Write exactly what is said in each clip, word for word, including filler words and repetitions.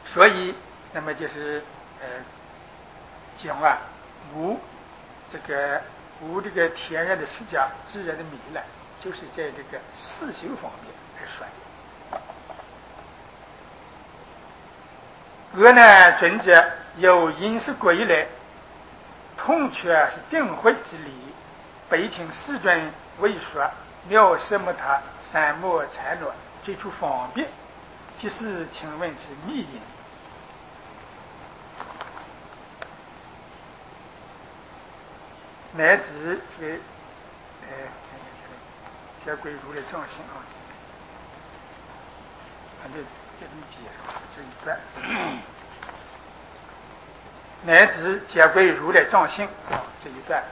所以那么就是呃讲啊无这个无这个天然的释迦自然的弥勒，就是在这个四修方面而说的。俄呢尊者有因是归来，通却是定慧之理，北请世尊为说，妙什么他三摩禅罗最初方便，即是请问之密因。乃至这个呃，看看这个结归如来藏性啊，反正这里解这一段，乃至结归如来藏性啊这一段。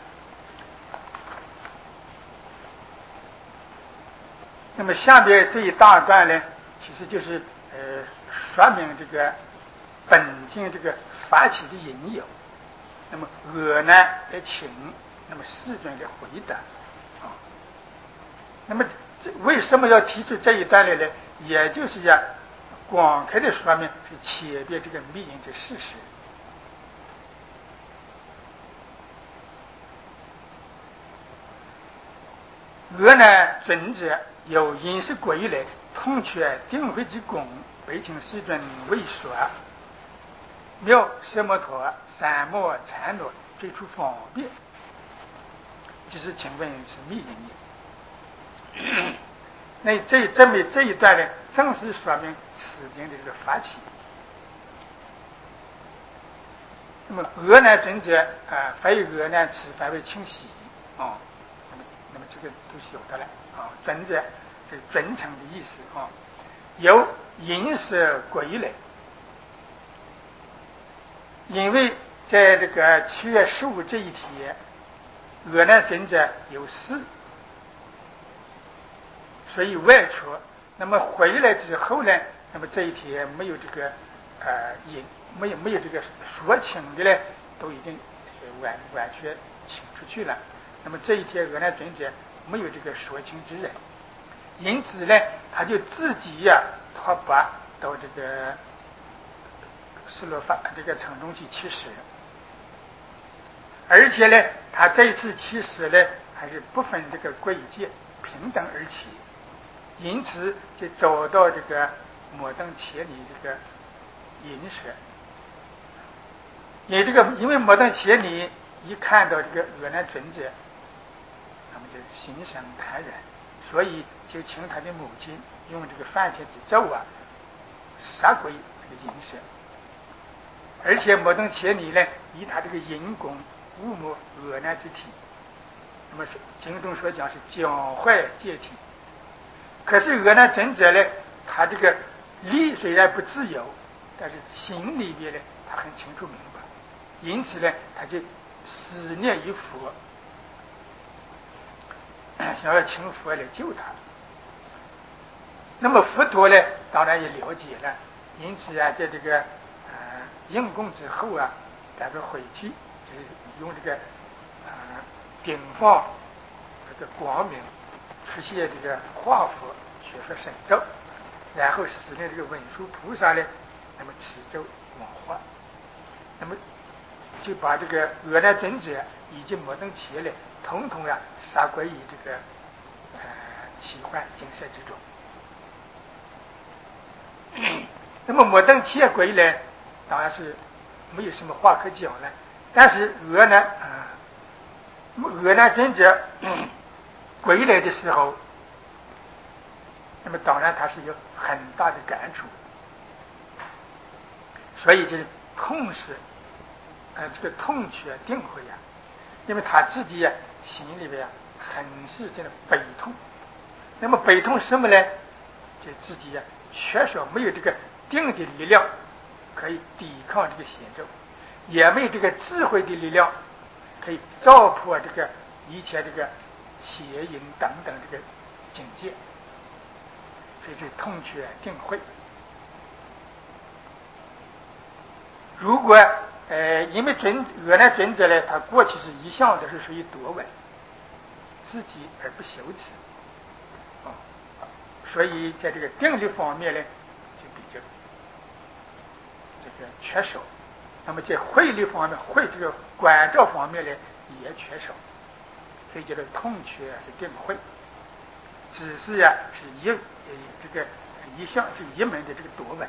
那么下边这一大段呢，其实就是呃说明这个本经这个发起的因由。那么我呢来请，那么世尊来回答啊。那么这为什么要提出这一段来呢？也就是要广开的说明是前边这个密因的事实。我呢尊者有因是归来，通却定慧之功，北请世尊为说，妙奢摩陀三摩禅罗最初方便，就是请问是密因也。那这这么这一段呢，正是说明此经的这个发起。那么俄呢尊者啊，非俄呢此凡为清洗啊，那么那么这个都是有的了啊。尊者这尊称的意思啊，由因是归来。因为在这个七月十五这一天，俄呢尊者有事，所以外出。那么回来之后呢，那么这一天没有这个呃引，没有没有这个说请的呢，都已经完完全请出去了。那么这一天俄呢尊者没有这个说请之人，因此呢，他就自己呀、啊、托钵到这个斯罗法这个城中去乞食，而且呢，他这次乞食呢，还是不分这个贵贱，平等而起，因此就找到这个摩登伽尼这个饮食。也这个，因为摩登伽尼一看到这个俄南尊者，那么就心生坦然，所以就请他的母亲用这个梵天之咒啊，杀归这个饮食。而且摩登伽尼呢，以他这个淫功污没俄南之体，那么经中所讲是教坏戒体。可是俄南尊者呢，他这个力虽然不自由，但是心里边呢，他很清楚明白，因此呢，他就思念于佛，想要请佛来救他。那么佛陀呢，当然也了解了，因此啊，在这个呃应供之后啊，然后回去就是用这个呃顶放这个光明，出现这个化佛学说神咒，然后使呢这个文殊菩萨呢，那么持咒广化，那么就把这个俄南尊者以及摩登伽呢，统统啊杀归于这个呃奇幻精舍之中。那么摩登伽归呢，当然是没有什么话可讲了。但是俄呢，啊、呃，俄南尊者、嗯、归来的时候，那么当然他是有很大的感触，所以就是痛失，呃，这个痛却定慧呀，因为他自己呀、啊、心里边呀、啊、很是这个悲痛。那么悲痛什么呢？就自己呀、啊、缺少没有这个定的力量可以抵抗这个邪咒，也没有这个智慧的力量可以照破这个一切这个邪淫等等这个境界，所以就痛却定慧。如果呃，因为尊俄南尊者呢，他过去是一向都是属于夺闻，自己而不修持，啊、哦，所以在这个定力方面呢，就比较这个缺少。那么在慧力方面，慧这个关照方面呢也缺少，所以叫做痛缺是定慧。只是呀是一呃这个一项这一门的这个夺文，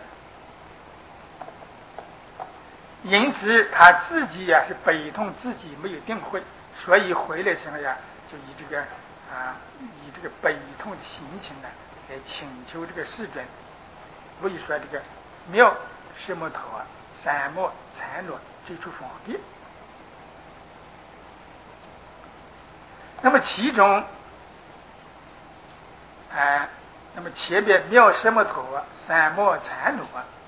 因此他自己呀是悲痛自己没有定慧，所以回来时候呀就以这个啊以这个悲痛的心情呢来请求这个世尊，为说这个妙奢摩陀三摩禅罗最初方便。那么其中哎，那么前边妙奢摩陀三摩禅罗，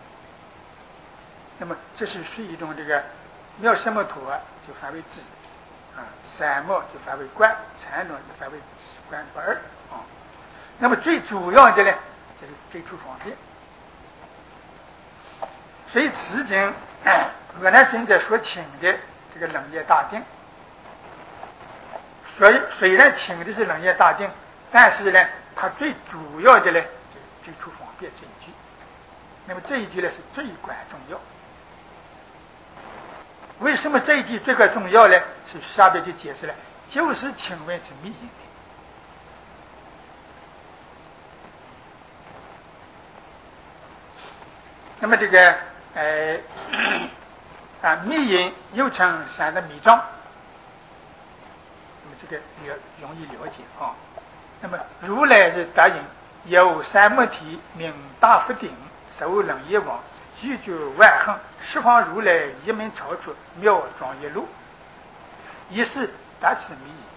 那么这是是一种这个妙奢摩陀就翻为智啊，三摩就翻为观，禅罗就翻为观不二啊。那么最主要的呢，就是最初方便。所以此经哎，阿难尊者所请的这个冷业大定，所以虽然请的是冷业大定，但是呢，它最主要的呢，就是最初方便这一句。那么这一句呢是最关重要。为什么这一句最关重要呢？是下边就解释了，就是请问是密因的。那么这个呃啊密因又称三的密藏，那么这个也容易了解啊。那么如来是答应有三摩提名大福顶，受冷业王，具足万行，十方如来一门超出，妙庄严路，一是达此密因。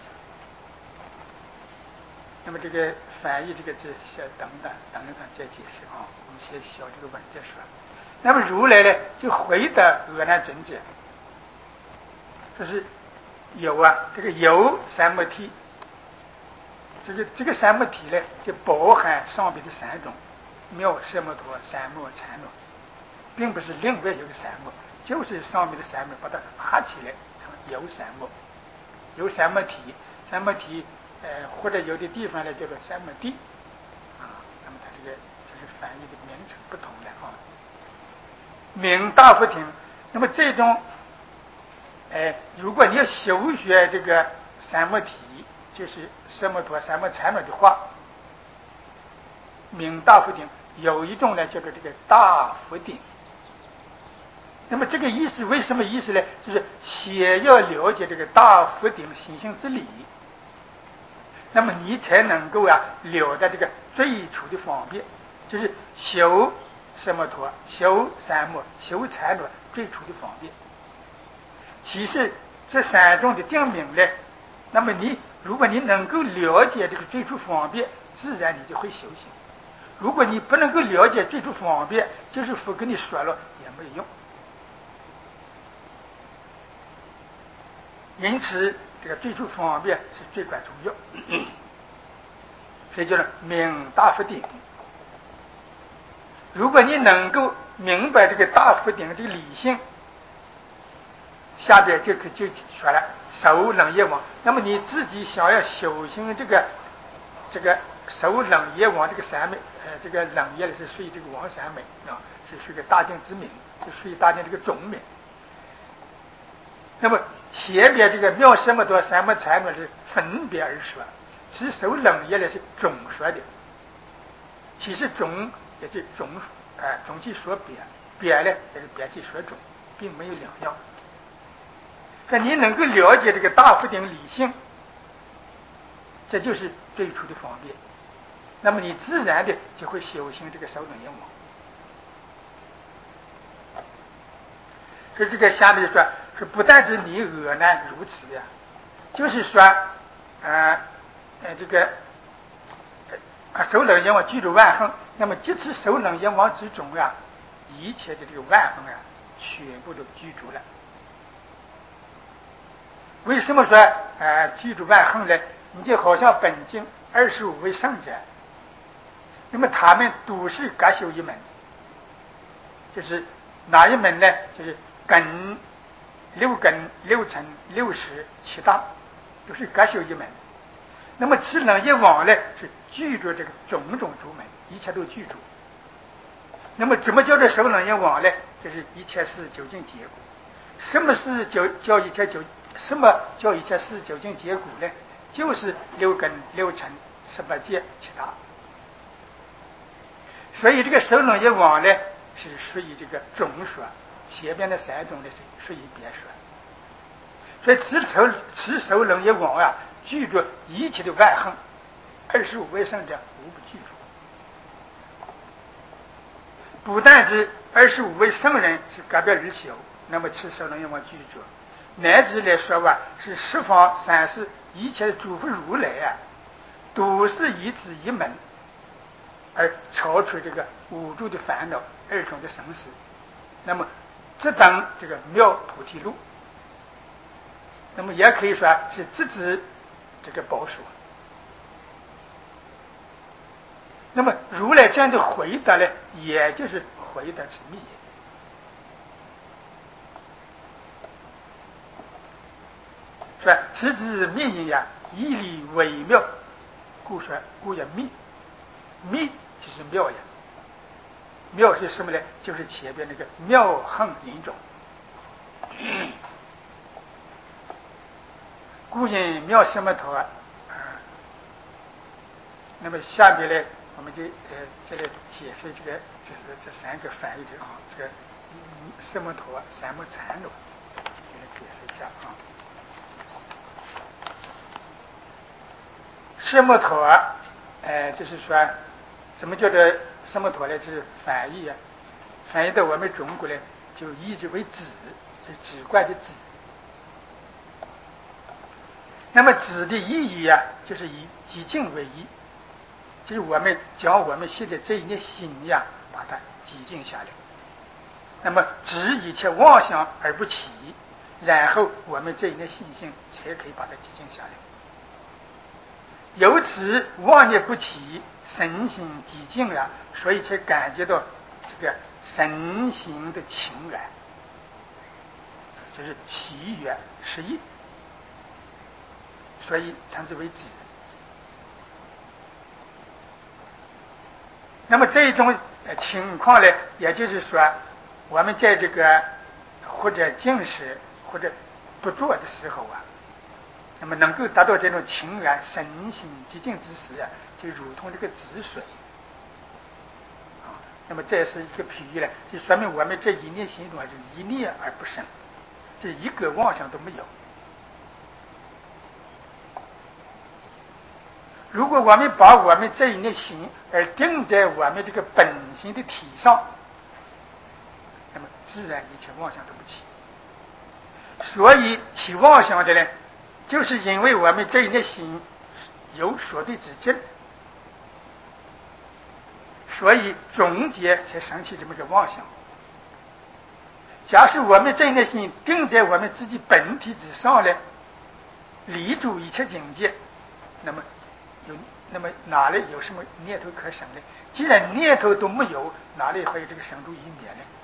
那么这个翻译这个字写等等等等再解释啊，我们先小这个文再说。那么如来呢就回答阿难尊者，就是有啊这个有三摩提，这个这个三摩提呢就包含上面的三种妙奢摩陀三摩禅罗，并不是另外有个三摩，就是上面的三摩把它合起来成有三摩，有三摩提，三摩提呃或者有的地方呢叫做三摩地啊，那么它这个就是翻译的名称不同了啊。名大福庭，那么这种哎，如果你要修学这个三摩提，就是奢摩陀三摩禅罗的话，名大福顶有一种呢叫做这个大福顶。那么这个意思为什么意思呢？就是先要了解这个大福顶心性之理，那么你才能够啊了得这个最初的方便，就是修奢摩陀修三摩修禅罗最初的方便。其实这三种的定名呢，那么你如果你能够了解这个最初方便，自然你就会修行。如果你不能够了解最初方便，就是佛跟你说了也没有用。因此这个最初方便是最关重要，所以叫做明大福顶。如果你能够明白这个大福顶这个理性，下边就可就说了受冷业王。那么你自己想要修行这个这个受冷业王这个三昧，呃，这个冷业是属于这个王三昧啊，是属于大定之名，是属于大定这个总名。那么前边这个妙奢摩陀三摩禅罗是分别而说，其实受冷业呢是总说的。其实总也就总啊、呃、总其所别，别呢也是别其所总，并没有两样。但你能够了解这个大福顶理性，这就是最初的方便。那么你自然的就会修行这个受冷业王。所以这个下面说，是不但是你阿难如此呀，就是说，呃呃这个啊受冷业王具足万行，那么这次受冷业王之中啊，一切的这个万行啊，全部都具足了。为什么说呃具足万行呢？你就好像本经二十五位圣者，那么他们都是各修一门，就是哪一门呢？就是根六根六尘六识七大，都是各修一门。那么此冷业王呢，是具足这个种种诸门，一切都具足。 那么怎么叫做首楞严王呢？就是一切事究竟结果。什么是叫叫一切究？什么叫一切事究竟结果呢？就是六根六尘十八界其他。所以这个首楞严王呢，是属于这个总说，前边的三种呢是属于别说。所以此首此首楞严王啊，具着一切的万行，二十五位圣者无不具足。不但指二十五位圣人是隔别而修，那么此首楞严王具足，乃至来说吧，是十方三世一切的诸佛如来啊，都是以此一门而超出这个五住的烦恼，二种的生死。那么这等这个妙菩提路，那么也可以说是直指这个宝所。那么如来这样的回答呢，也就是回答之密也。说此之密因呀，义理微妙，故说故也密。密就是妙呀，妙是什么呢？就是前边那个妙横因种。故因妙什么头啊？呃，那么下边呢，我们就呃这里解释这个，就是这三个翻译的啊，这个什么头啊，三木禅罗，给它解释一下啊。什么头啊？呃，就是说。什么叫做什么陀呢？就是翻译啊，翻译到我们中国呢，就译之为止，就是止观的止。那么止的意义啊，就是以寂静为意，就是我们将我们现在这一念心呀，把它寂静下来。那么止一切妄想而不起，然后我们这一念心性才可以把它寂静下来。由此妄念不起，身心寂静了，所以才感觉到这个身心的情感，就是喜悦失意，所以称之为止。那么这种情况呢，也就是说，我们在这个或者静时或者不做的时候啊，那么能够达到这种情感身心寂静之时啊，就如同这个止水啊。那么这是一个比喻呢，就说明我们这一念心中是一念而不生，这一个妄想都没有。如果我们把我们这一念心而定在我们这个本心的体上，那么自然一切妄想都不起。所以起妄想的呢，就是因为我们这一念心有所对之见，所以总结才生起这么个妄想。假使我们这一念心定在我们自己本体之上呢，离住一切境界，那么有那么哪里有什么念头可生呢？既然念头都没有，哪里会有这个生住意灭呢？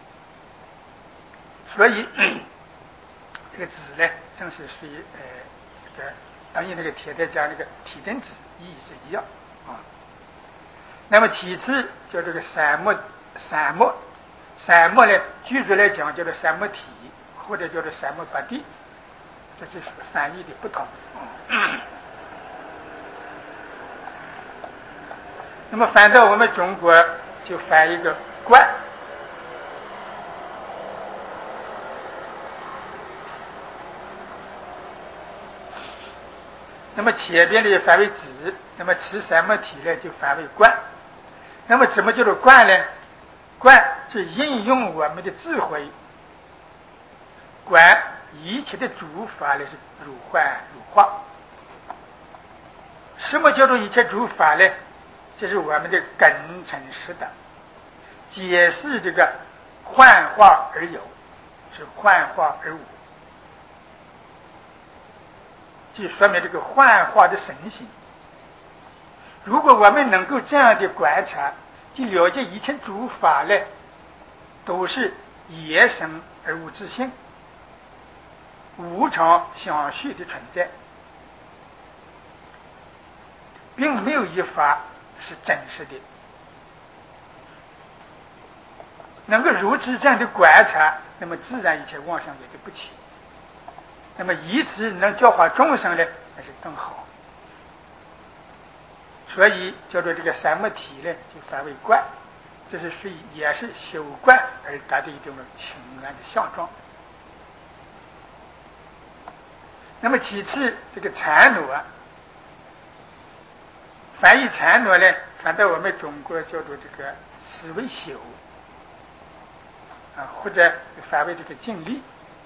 所以这个止呢，正是属于呃这个等于那个铁在家那个体真止意义是一样啊。那么其次叫这个三摩，三摩三摩呢，据说来讲叫做三摩体，或者叫做三摩八地，这是翻译的不同。那么反到我们中国就翻一个观。那么前边的翻为止，那么此三摩体呢就翻为观。那么怎么叫做观呢？观就应用我们的智慧，观一切的诸法呢是如幻如化。什么叫做一切诸法呢？这是我们的根尘识的解释，这个幻化而有，是幻化而无，就说明这个幻化的神性。如果我们能够这样的观察，就了解一切诸法呢，都是业生而无自性，无常相续的存在，并没有一法是真实的。 能够如此这样的观察，那么自然一切妄想也就不起。那么以此能教化众生呢，那是更好。所以叫做这个三摩提呢，就分为观，这是属于也是修观而达到一种清安的相状。那么其次，这个禅挪，翻译禅挪呢，翻到我们中国叫做这个思维修啊，或者翻为这个静力。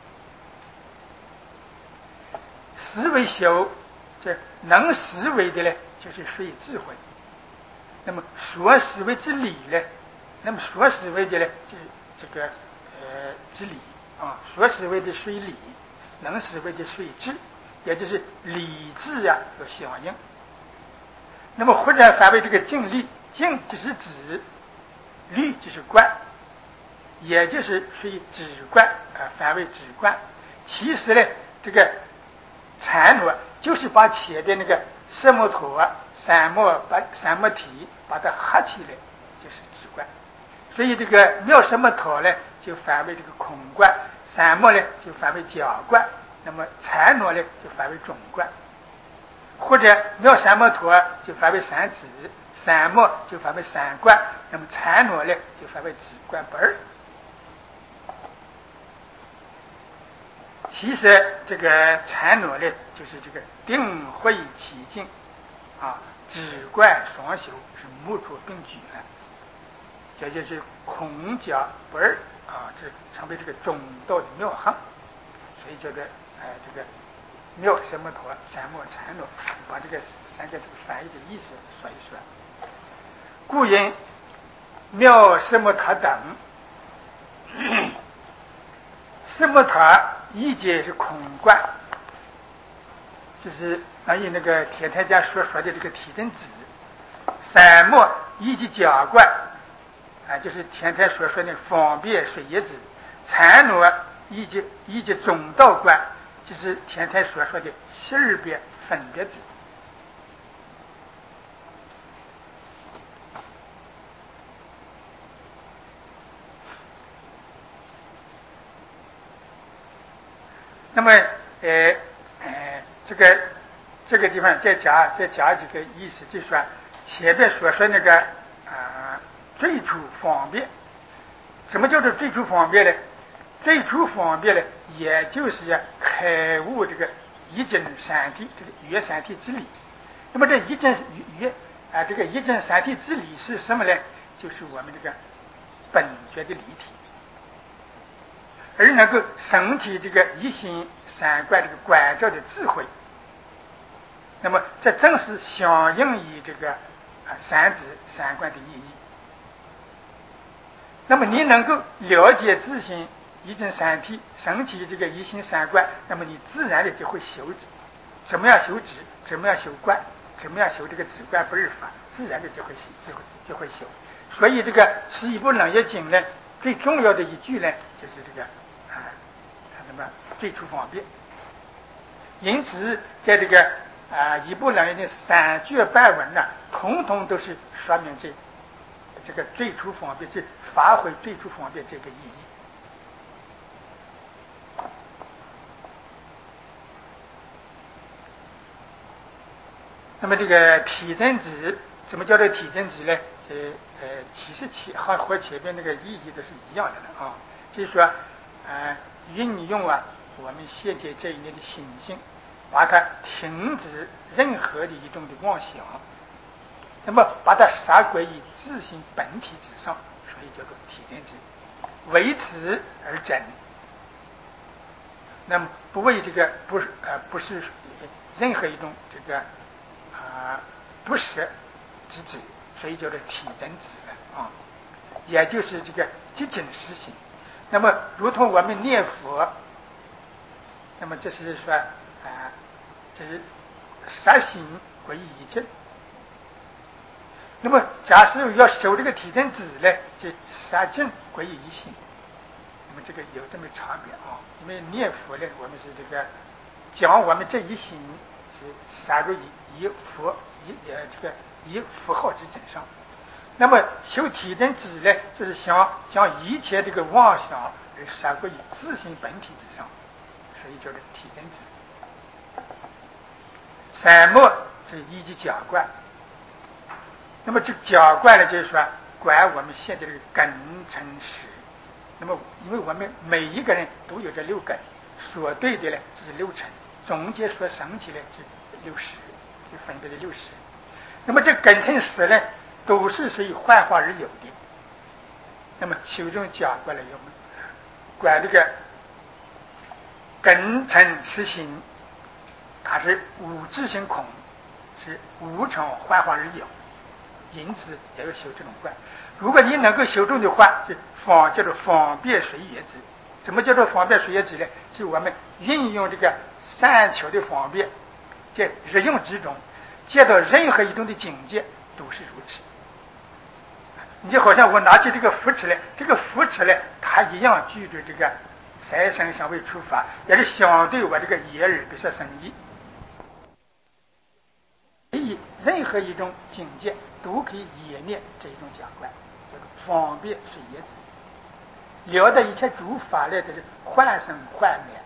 思维修，这能思维的呢，就是属于智慧。那么所思维之理呢，那么所思维的呢，就是这个呃之理啊，所思维的属于理，能思维的属于智，也就是理智啊有相应。那么或者翻为这个静力，静就是指，律就是观，也就是属于止观啊，翻为止观。其实呢，这个禅挪就是把前边那个色摩陀、三摩把三摩提把它合起来，就是止观。所以这个妙色摩陀呢，就翻为这个空观；三摩呢，就翻为假观；那么禅挪呢，就翻为中观。或者妙三摩陀就翻为三止，三摩就翻为三观，那么禅挪呢，就翻为止观不二。其实这个禅挪呢，就是这个定慧起静啊，止观双修是木着并举的，这就是空假不二啊，这成为这个中道的妙行。所以叫做呃这个妙色摩陀、三摩禅挪，把这个三个这个翻译的意思说一说。故因妙色摩陀等，色摩陀一节是空观，就是等于那个铁台家所说的这个体真子；三摩一节假观啊，就是天台所说的方便水业子；禅挪一节一节中道观，就是天台所说的十二别分别子。那么，呃，呃，这个这个地方再加再加几个意思，就是说前面所说那个啊、呃，最初方便，什么叫做最初方便呢？最初方便呢，也就是要开悟这个一真三谛，这个约三谛之理。那么这一真约啊，这个一真三谛之理是什么呢？就是我们这个本觉的离体。而能够升起这个一心三观这个观照的智慧，那么这正是相应于这个啊三指三观的意义。那么你能够了解自心一真三谛，升起这个一心三观，那么你自然的就会修止。怎么样修止？怎么样修观？怎么样修这个止观不二法？自然的就会就会就会修。所以这个《十一部楞严经》呢，最重要的一句呢，就是这个。啊，什么最初方便？因此，在这个啊一部楞严的三句半文呢，统统都是说明这这个最初方便，这发挥最初方便这个意义。那么这个体真子，什么叫做体真子呢？这呃，其实前和和前面那个意义都是一样的了啊，就是说。呃，运用啊，我们现在这一年的心性，把它停止任何的一种的妄想，那么把它杀归于自性本体之上，所以叫做体真子，为此而真。那么不为这个不是呃不是任何一种这个啊、呃、不舍之子，所以叫做体真子了啊，也就是这个极真实性。那么，如同我们念佛，那么这是说啊、呃，这是杀心归于一真。那么，假设要修这个体真子呢，就杀净归于一心。那么这个有这么差别啊。因为念佛呢，我们是这个将我们这一心是杀入一一佛一呃这个一符号之真上。 那么修体真智呢，就是想将一切这个妄想而闪过于自性本体之上，所以叫做体真智。三末是一级假观，那么这假观呢，就是说观我们现在这个根尘识。那么因为我们每一个人都有这六根，所对的呢就是六尘，总结所生起来是六识，就分别的六识。那么这根尘识呢，都是属于幻化而有的。那么修这种假观了，我们观这个根尘识心，它是无自性空，是无常幻化而有，因此也要修这种观。如果你能够修正的话，就方叫做方便随业智。怎么叫做方便随业智呢？就我们运用这个善巧的方便，在日用之中，见到任何一种的境界都是如此。你就好像我拿起这个扶持来，这个扶持来，它一样具着这个三生相位出发，也是相对我这个业而别说生意。所以任何一种境界都可以演练这一种假观，叫做方便随业智。了得一切诸法来的是幻生幻灭，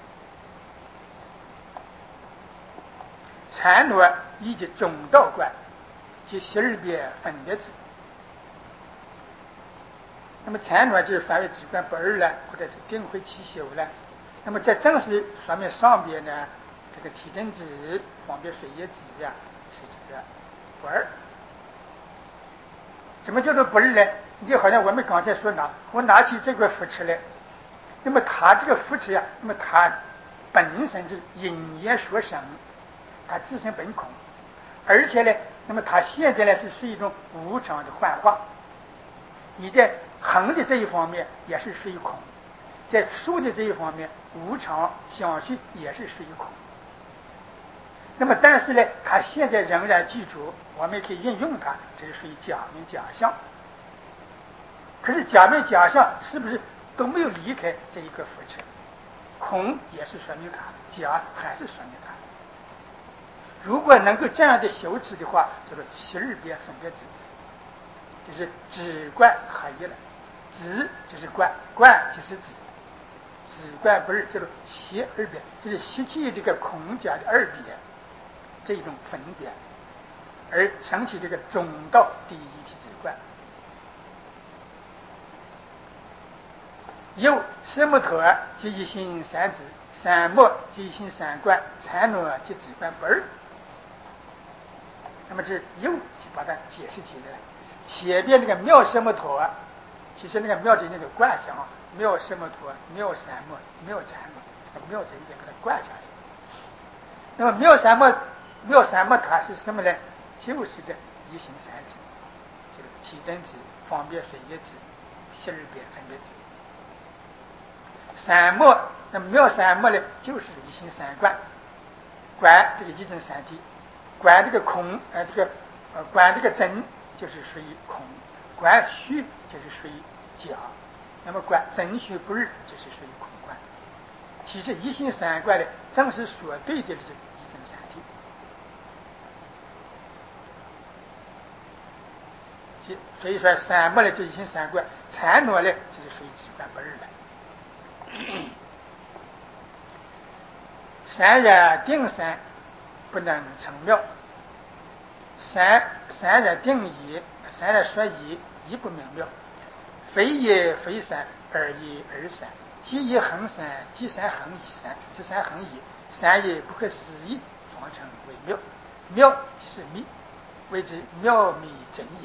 禅罗以及中道观及十二变分别智。那么禅罗就是凡为止观不二了，或者是定慧起修了。那么在正式说明上边呢，这个体真智、方便随业智呀，是这个不二。什么叫做不二呢？你就好像我们刚才说拿，我拿起这个扶持来，那么它这个扶持呀，那么它本身是因缘所生，它自身本空，而且呢，那么它现在呢是属于一种无常的幻化。你在恒的这一方面也是属于空，在数的这一方面无常相续也是属于空。那么但是呢，它现在仍然具足，我们可以运用它，这是属于假名假相。可是假名假相是不是都没有离开这一个扶持？空也是说明它，假还是说明它。如果能够这样的修持的话，叫做十二变分别智，就是止观合一了。止就是观，观就是止，止观不二，叫做习二别，就是习气这个空假的二别这种分别，而生起这个中道第一体止观。又色目陀即一心三止，三末即一心三观，禅罗即止观不二。那么这又去把它解释起来了。前边那个妙色目陀，其实那个妙字那个观想啊，妙色目陀、妙三末、妙禅末，妙字一点给它灌下来。那么妙三末、妙三末它是什么呢？就是这一心三智，就是体真智、方便随业智、十二变分别智。三末，那么妙三末呢，就是一心三观，观这个一真三体，观这个空，呃，这个呃，观这个真就是属于空，观虚就是属于假，那么观真虚不二就是属于空观。其实一心三观的正是所对的是一真三体。所以说三末呢就一心三观，禅罗呢就是属于止观不二了。三人定三不能成妙，三三人定一，三人说一，一不明妙。非一非三，二一二三，即一恒三，即三恒一三，即三恒一，三一不可思议，方成为妙。妙即是密，谓之妙密真因。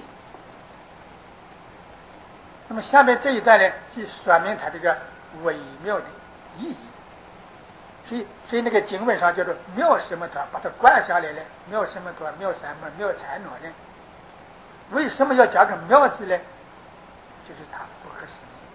那么下面这一段呢，就说明它这个微妙的意义。所以，所以那个经文上叫做妙什么陀，把它灌下来了。妙什么陀、妙三末、妙禅罗呢？为什么要加个妙字呢？就是它不可思议。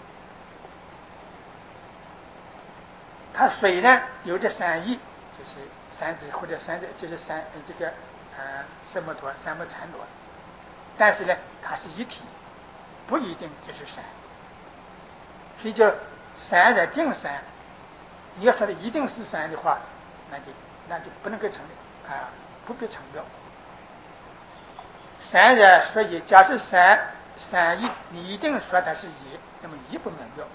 它虽然有着三义，就是三字或者三字，就是三这个呃什么陀、三末禅罗，但是呢，它是一体，不一定就是三。所以叫三人定三。你要说的一定是三的话，那就那就不能够成立啊，不必成妙。三人说一，假设三三义，你一定说它是义，那么义不能妙。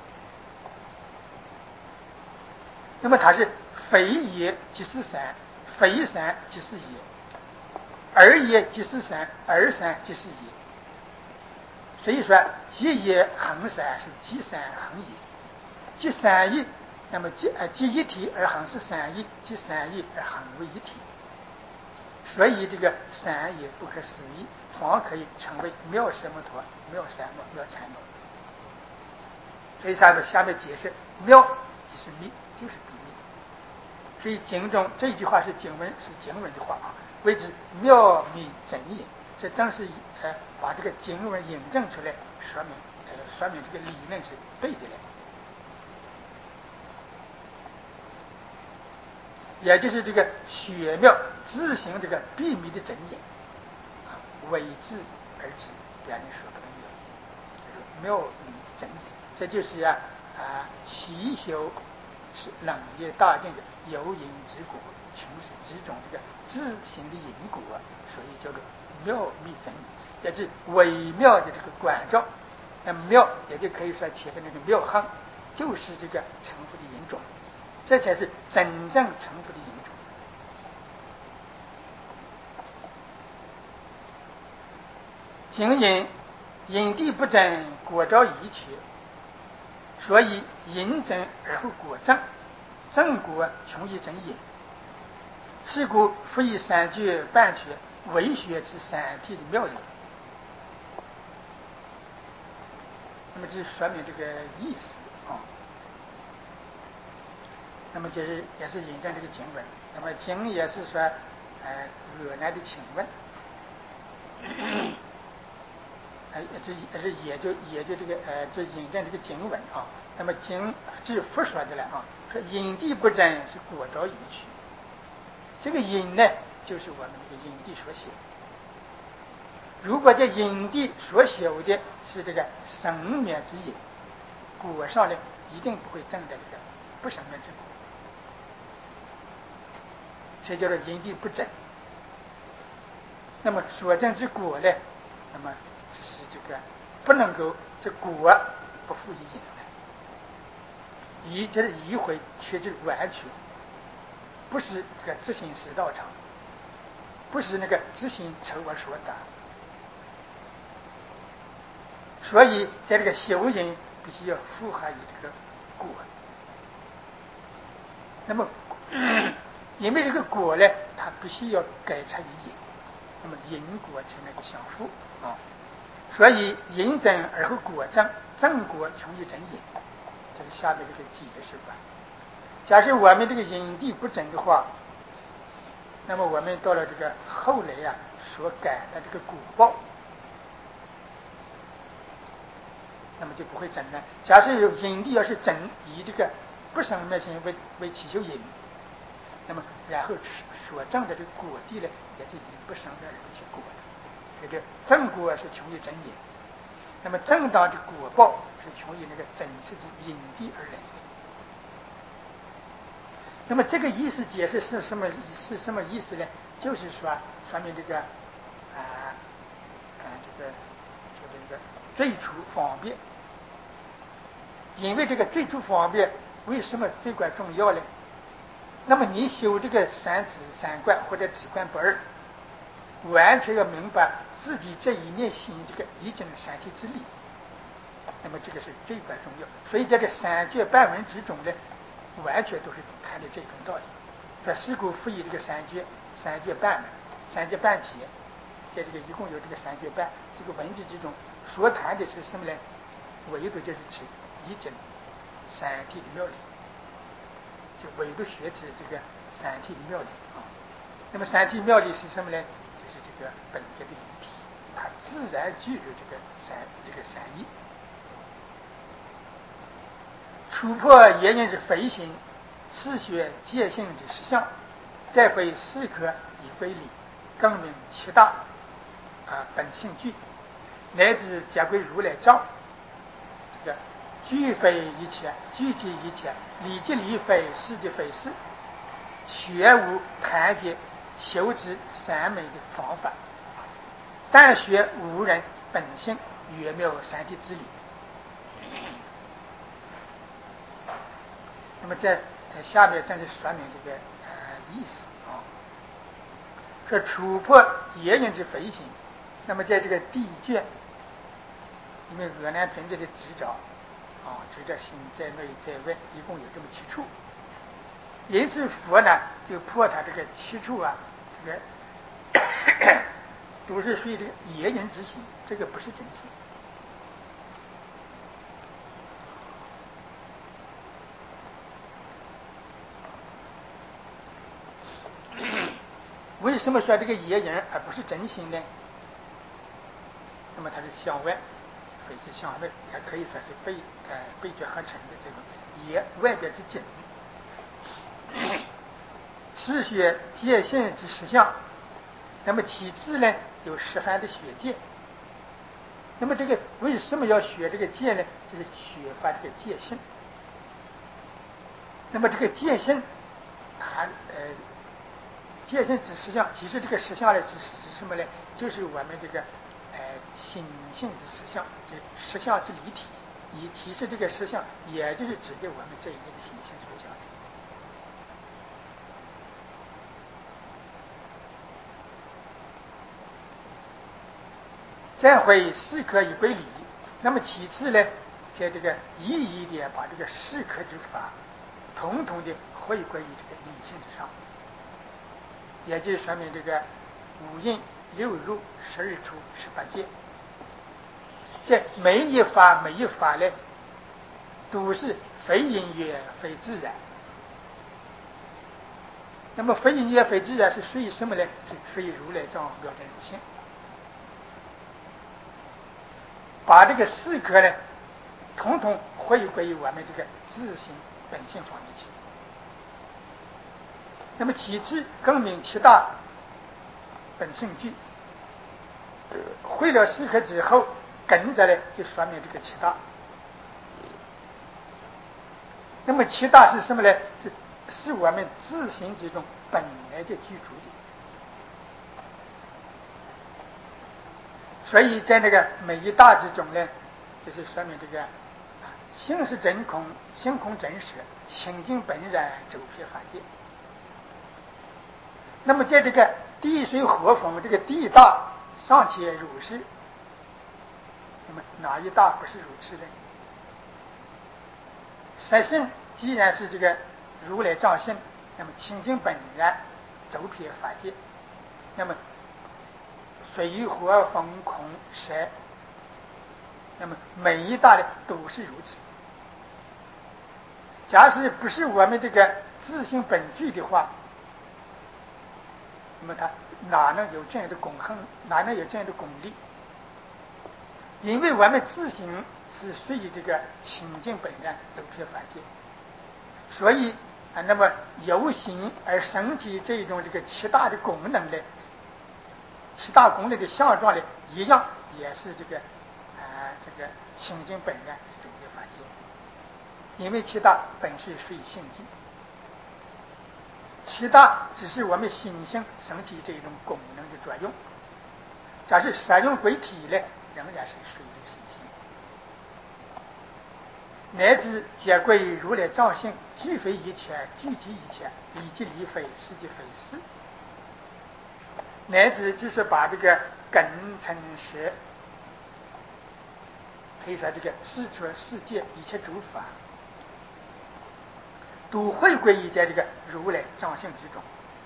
那么它是非义即是三，非三即是义，二义即是三，二三即是义。所以说即义恒三是即三恒一，即三义，那么即呃即一体而恒是三义，即三义而恒为一体。所以这个三义不可思议，方可以成为妙什么陀、妙三摩、妙禅摩。所以下面下面解释，妙即是密，就是比密。所以经中这句话是经文，是经文的话啊，谓之妙密真因。这正是呃把这个经文引证出来，说明呃说明这个理论是对的了。也就是这个玄妙自行这个秘密的真因啊，为之而知，别人说不能有，就是妙密真因。这就是呀啊奇修是冷业大定的有因之果，穷是之中这个自行的因果，所以叫做妙密真因，也是微妙的这个关照。那么妙也就可以说前面那个妙行，就是这个成佛的因种，这才是真正成佛的因种。行因因地不真，果招一切，所以因真而后果正，正果穷于真因。是故复以三句半学为学之三体的妙理。那么这说明这个意思啊。那么这是也是引证这个经文。那么经也是说，呃，俄来的请问，哎，这也是也就也就这个呃，这引证这个经文啊。那么经这是佛说的了啊，说因地不真是果招一去。这个因呢，就是我们这个因地所修。如果这因地所修的是这个生灭之因，果上呢一定不会证的这个不生灭之果，所以叫做因地不真。那么所证之果呢，那么就是这个不能够这果不复于因，一就是一回却是完全，不是这个自行实道场，不是那个自行求而所达。所以在这个修因必须要符合于这个果。那么因为这个果呢，它必须要改成因，那么因果才能够相符啊。所以因真而后果正，正果穷于真因，这是下面这个解释吧。假设我们这个因地不真的话，那么我们到了这个后来啊所改的这个果报，那么就不会真了。假设有因地要是真，以这个不生灭心为为起修因，那么然后所证的这个果地呢，也就以不生灭而为其果了。这个正果是穷于真因，那么正当的果报是穷于那个真实的因地而来。那么这个意思解释是什么？是什么意思呢？就是说，说明这个啊啊这个就这个最初方便，因为这个最初方便为什么最关重要呢？那么你修这个三止三观或者止观不二，完全要明白自己这一念心这个已经三体之理，那么这个是最关重要。所以在这三句半文之中呢，完全都是谈的这种道理。说是故复以这个三句三句半文，三句半起，在这个一共有这个三句半，这个文字之中所谈的是什么呢？唯独就是指已经三体的妙理，就唯独学持这个三体的妙理啊。那么三体妙理是什么呢？就是这个本觉的一体，它自然具有这个三这个三义。突破言人之非心，是学界性之实相，再会适可以归理，更明其大啊本性具，乃至皆归如来藏。这个具非一切，具体一切，理即理非，事即非事，学无谈解修之三昧的方法，但学无人本性圆妙三体之理。那么在下面正是说明这个呃意思啊，说触破野人之飞行。那么在这个第一卷，因为俄南尊者的执照啊，执照心在内在外，一共有这么七处。因此佛呢就破他这个七处啊，这个都是属于这个野人之心，这个不是真心。为什么说这个野人而不是真心呢？那么它是向外，非是向内，还可以说是背呃背觉合成的这种野外边之境。是学界性之实相，那么其次呢有十番的学界。那么这个为什么要学这个界呢？就是学发这个界性。那么这个界性，它呃界性之实相，其实这个实相呢是是什么呢？就是我们这个呃心性之实相，就实相之离体。以其实这个实相，也就是指的我们这一类的心性所讲的。再会适可以归理。那么其次呢，在这个一一的把这个适可之法，统统的回归于这个理性之上，也就是说明这个五蕴六入十二处十八界，这每一法每一法呢，都是非因缘非自然。那么非因缘非自然是属于什么呢？是属于如来藏妙真如性。把这个四颗呢，统统回归于我们这个自性本性方面去。那么其次更名七大本性具，会了四颗之后，跟着呢就说明这个七大。那么七大是什么呢？是是我们自性之中本来的居住的。所以在那个每一大之中呢，就是说明这个性是真空，性空真实，清净本然，周遍法界。那么在这个地水火风这个地大尚且如是，那么哪一大不是如此呢？实性既然是这个如来藏性，那么清净本然，周遍法界，那么水火风空色，那么每一大的都是如此。假使不是我们这个自性本具的话，那么它哪能有这样的功恒，哪能有这样的功力？因为我们自性是属于这个清净本然周遍法界，所以啊，那么由心而生起这种这个七大的功能呢，七大功能的相状呢，一样也是这个啊、呃、这个清净本然周遍法界。因为七大本是属于性具，七大只是我们心性升起这种功能的作用。假设使用归体呢，仍然是属于这个心性。乃至皆归于如来藏性，具非一切，具体一切，理即理非，事即非事。乃至就是把这个根尘识，可以说这个世出世界一切诸法，都会归于在这个如来藏性之中，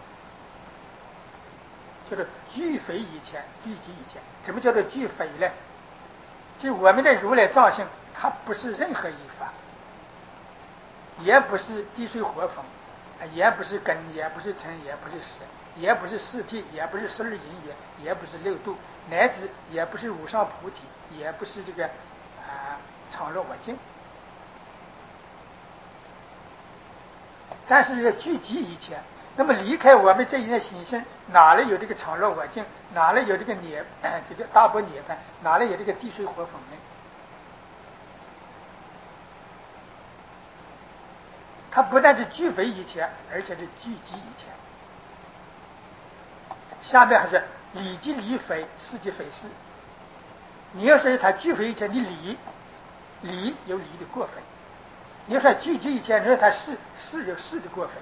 就是具非一切，具体一切。什么叫做具非呢？就我们的如来藏性，它不是任何一法，也不是地水火风，也不是根，也不是尘，也不是识，也不是四谛，也不是十二因缘，也不是六度，乃至也不是无上菩提，也不是这个啊常乐我净。但是要聚集一切，那么离开我们这一念心性，哪里有这个常乐我净？哪里有这个涅、呃、这个大般涅槃？哪里有这个地水火风呢？它不但是具非一切，而且是聚集一切。下面还是理即理非，事即非事。 你要说他聚会以前，你理理有理的过分；你要说聚集以前，你说他是是有是的过分。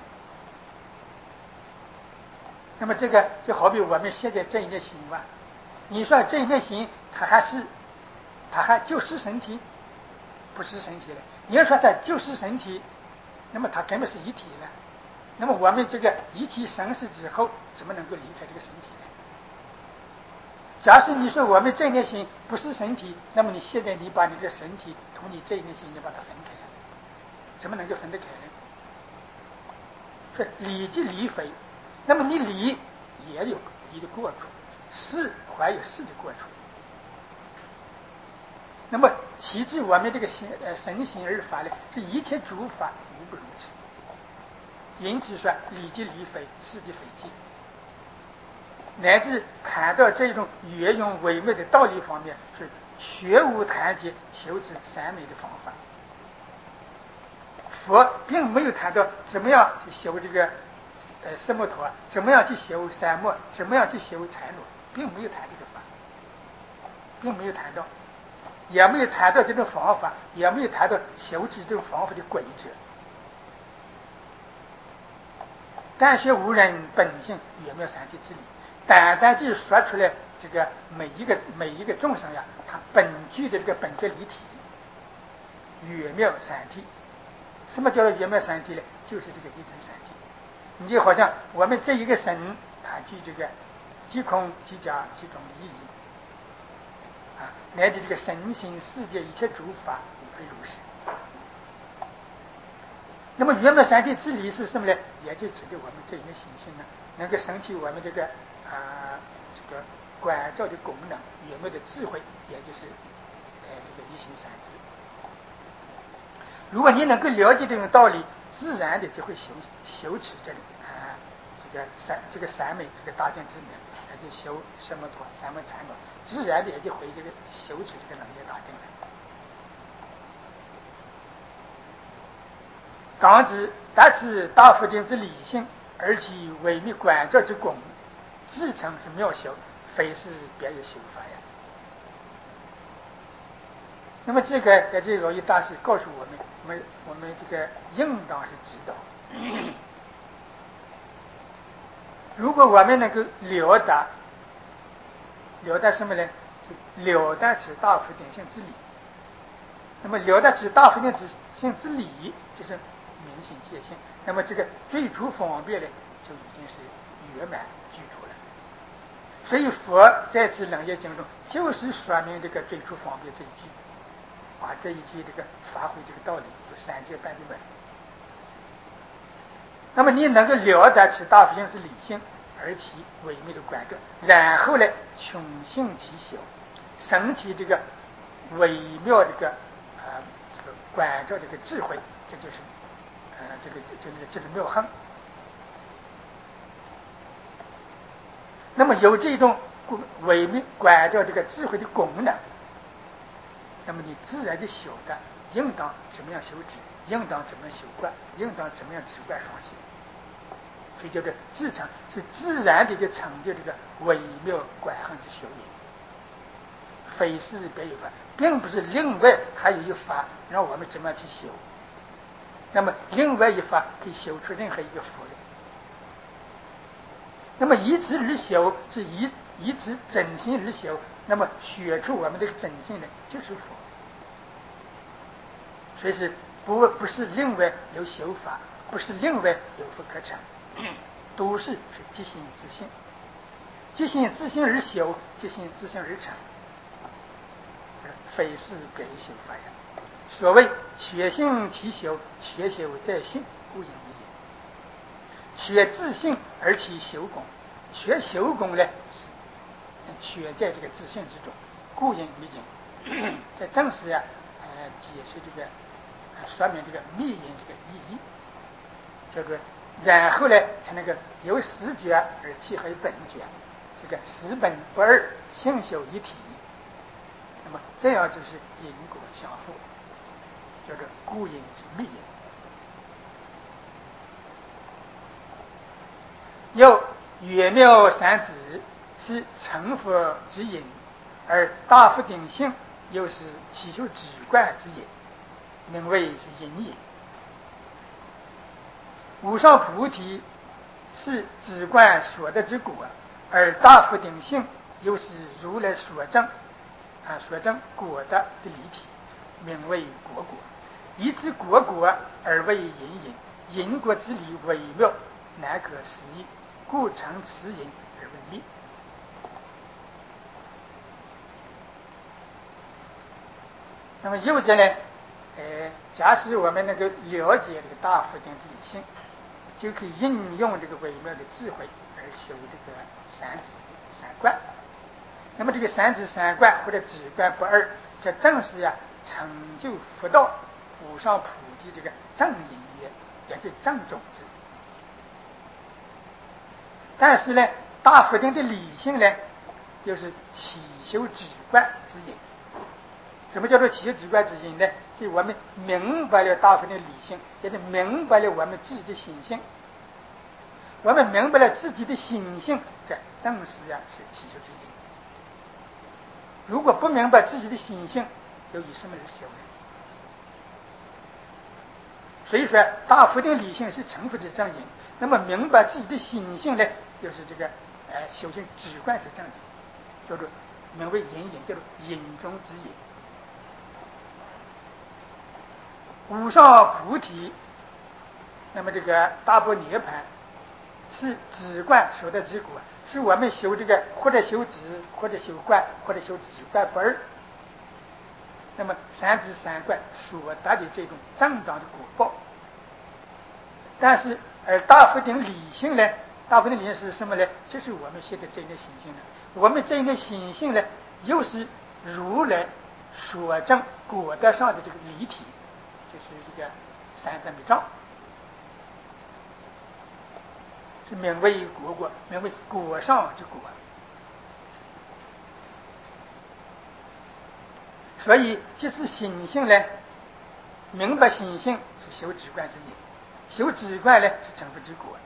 那么这个就好比我们现在这一念心吧，你说这一念心，它还是它还就是身体，不是身体了。你要说它就是身体，那么它根本是一体了。那么我们这个一体生死之后，怎么能够离开这个身体呢？假使你说我们这一念心不是身体，那么你现在你把你的身体同你这一念心，你把它分开了，怎么能够分得开呢？是理即理非，那么你理也有理的过处，事还有事的过处。那么其至我们这个心呃神行而法呢，是一切诸法无不如此。因此说理即理非，事即非即。乃至谈到这种圆融唯美的道理方面，是学无谈及修持三昧的方法。佛并没有谈到怎么样去修这个呃色摩陀，怎么样去修三摩，怎么样去修禅罗，并没有谈这个法，并没有谈到，也没有谈到这种方法，也没有谈到修持这种方法的规则。但学无人本性圆妙三体之理，单单就说出来这个每一个每一个众生呀，他本具的这个本觉离体，圆妙三体。什么叫做圆妙三体呢？就是这个一真三体。你就好像我们这一个神，它具这个即空即假即中的意义啊，乃至这个神行世界一切诸法无非如是。那么圆满三体之理是什么呢？也就指的我们这一个心性呢，能够升起我们这个啊、呃、这个观照的功能，圆满的智慧，也就是呃这个一心三智。如果你能够了解这种道理，自然的就会修修持这里啊、呃、这个三这个三昧这个大定之门，也就修什么陀三昧禅陀，自然的也就会这个修持这个能业大定了。当知达此大佛定之理性，而其微密观照之功，自称是妙修，非是别有修法呀。那么这个在这罗一大师告诉我们，我们我们这个应当是知道，如果我们能够了达了达什么呢？是了达此大佛定性之理。那么了达此大佛定性之理，就是明心见性。那么这个最初方便呢，就已经是圆满具足了。所以佛在此楞严经中，就是说明这个最初方便这一句，把这一句这个发挥这个道理，有三界半的门。那么你能够了达此大佛性是理性，而其微妙的观照，然后呢，穷性其修，升起这个微妙这个啊、呃、这个观照这个智慧，这就是呃这个这个这个妙行。那么有这种微妙观照这个智慧的功能，那么你自然就晓得应当怎么样修止，应当怎么样修观，应当怎么样止观双修。所以叫做自成，是自然的就成就这个微妙观行之修业，非是别有法，并不是另外还有一法让我们怎么样去修。那么另外一法可以修出任何一个佛来。那么以此而修，是以以此真心而修，那么学出我们的真心呢，就是佛。所以是不不是另外有修法，不是另外有佛可成，都是是即心自性，即心自性而修，即心自性而成，非是别有修法呀。所谓学性其修，学修在性，故应为也。学自性而其修功，学修功呢，学在这个自性之中，故应为也。在正式呀、啊，呃，解释这个，说明这个密因这个意义，叫做然后呢，才能够由实觉而契合本觉，这个实本不二，性修一体。那么这样就是因果相符，叫做故因之密因。又圆妙三智是成佛之因， 而大福鼎性又是祈求止观之也，名为是隐也。无上菩提是止观所得之果，而大福鼎性又是如来所证啊所证果的的离体，名为果果。以此果果而为隐隐，隐果之理微妙，难可思议，故成此隐而为密。那么右者呢，呃，假使我们能够了解这个大福鼎的理性，就可以应用这个微妙的智慧而修这个三止三观。那么这个三止三观或者止观不二，这正是呀成就佛道无上菩提这个正因也，也是正种子。但是呢，大福鼎的理性呢，又是起修止观之因。什么叫做起修止观之因呢？就我们明白了大福鼎的理性，也是明白了我们自己的心性。我们明白了自己的心性，这正是呀是起修之因。如果不明白自己的心性，又以什么而修呢？所以说，大福鼎理性是成佛之正因。那么明白自己的心性呢，又是这个呃修行止观之正因，叫做名为隐隐，叫做隐中之隐。无上菩提，那么这个大般涅槃是止观所得之果，是我们修这个或者修止，或者修观，或者修止观不二。那么三止三观所得的这种正当的果报。但是而大福鼎理性呢，大福鼎理性是什么呢？就是我们现在这一类心性呢，我们这一类心性呢，又是如来所证果德上的这个离体，就是这个三三密藏，是名为果果，名为果上之果。所以即是心性呢，明白心性是修止观之因，修止观呢是成佛之果。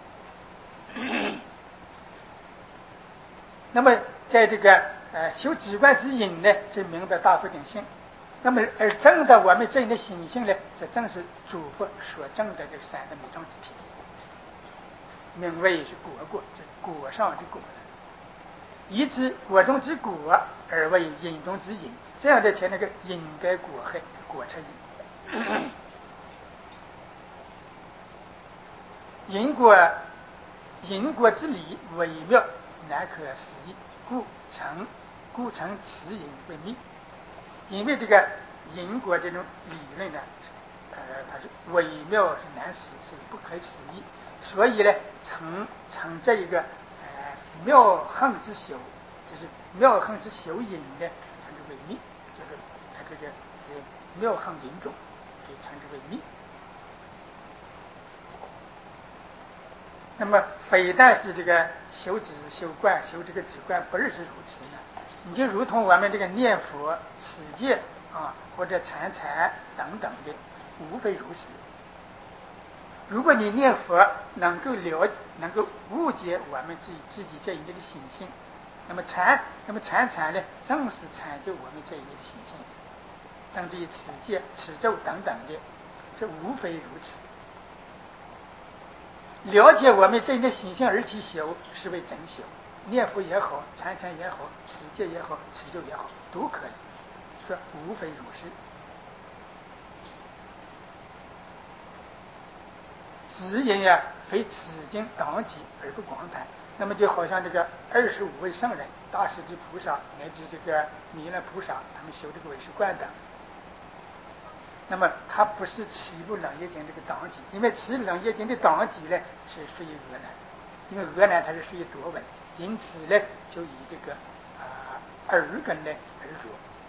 那么在这个呃修止观之因呢，就明白大福鼎性。那么而证的我们这样的心性呢，这正是诸佛所证的这三个密藏之体，名为是果果，这果上之果。以知果中之果而为因中之因，这样的才能够因该果害，果成因。因果因果之理微妙，难可思议，故成故成此因为密。因为这个因果这种理论呢，呃，它是微妙，是难思，是不可思议，所以呢，成成这一个呃妙恒之修，就是妙恒之修因呢，称之为密，就是它这个呃妙恒因中，就称之为密。那么非但是这个修止、修观、修这个止观不二是如此呢，你就如同我们这个念佛、持戒啊，或者禅禅等等的，无非如此。如果你念佛能够了解、能够误解我们自己自己这一类的心性，那么禅，那么禅禅呢，正是禅就我们这一类的心性，甚至于持戒、持咒等等的，这无非如此。了解我们这一类心性而去修，是为真修。念佛也好，禅禅也好，持戒也好，持咒也好，都可以，说无非如是。指引呀，非此经当即而不广谈。那么就好像这个二十五位圣人、大势至菩萨乃至这个弥勒菩萨，他们修这个唯识观等。那么他不是持一部楞严经这个当机，因为持楞严经的当机呢是属于俄南，因为俄南它是属于多闻，因此呢就以这个啊、呃、耳根呢而着。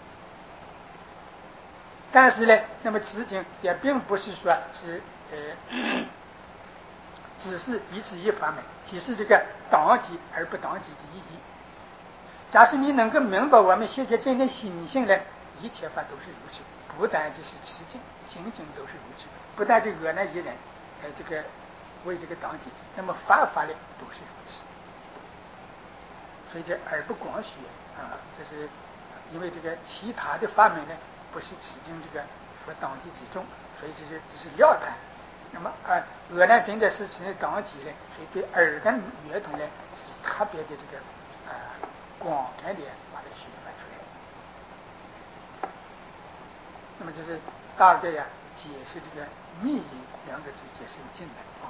但是呢，那么此经也并不是说是呃，只是一次一法门，只是这个当机而不当机的意义。假使你能够明白我们现在这样的心性呢，一切法都是如此。不但只是持经，经经都是如此。不但这俄南一人，呃，这个为这个当机，那么法法呢都是如此。所以这耳不广学啊，这是因为这个其他的法门呢，不是持经这个佛当机即中，所以这是只是料谈。那么啊，阿难品的是持当机呢，所以对耳根圆通呢是特别的这个啊、呃、广泛的把它宣传出来。那么就是大概呀解释这个密因两个字解释的进来啊。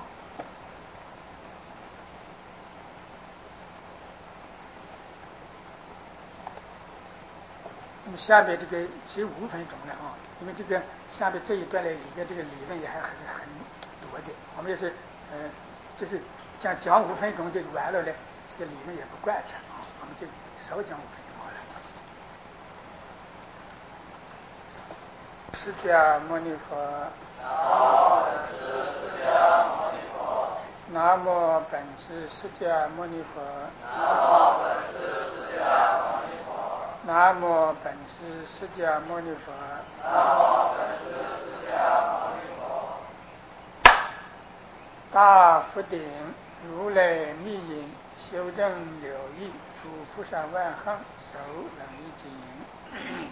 那么下面这个只有五分钟了啊，因为这个下面这一段呢里面这个理论也还还是很多的，我们也是呃就是讲讲五分钟就完了呢，这个理论也不贯彻啊，我们就少讲五分钟好了。释迦牟尼佛，南无本师释迦牟尼佛，南无本师释迦牟尼佛，大福顶如来密因，修正了义，诸菩萨万行，手能一经。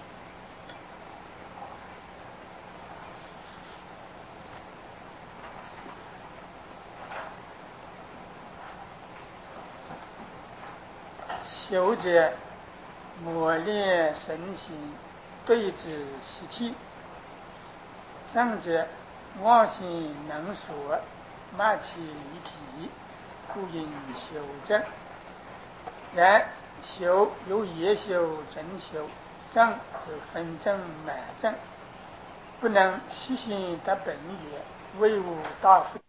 修者磨练身心，对治习气；正者妄心能所，慢气离体，故应修正。然修有业修、真修，正有分正、满正，不能悉心得本也，为无大福。